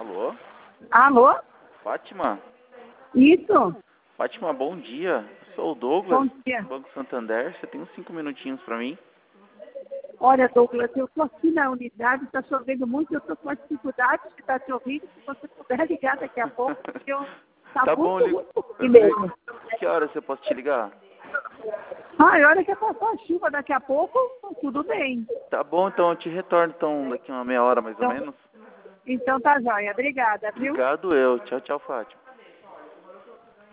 Alô? Alô? Fátima? Isso? Fátima, bom dia. Eu sou o Douglas, Bom dia. do Banco Santander. Você tem uns 5 minutinhos para mim? Olha, Douglas, eu estou aqui na unidade, está chovendo muito, eu estou com uma dificuldade de estar te ouvindo. Se você puder ligar daqui a pouco, porque está Tá bom, muito ruim mesmo. Que horas eu posso te ligar? Ah, e olha que passar a chuva daqui a pouco, tudo bem. Tá bom, então eu te retorno daqui uma meia hora mais ou Então, menos. então tá jóia. Obrigada, viu? Obrigado eu. Tchau, tchau, Fátima.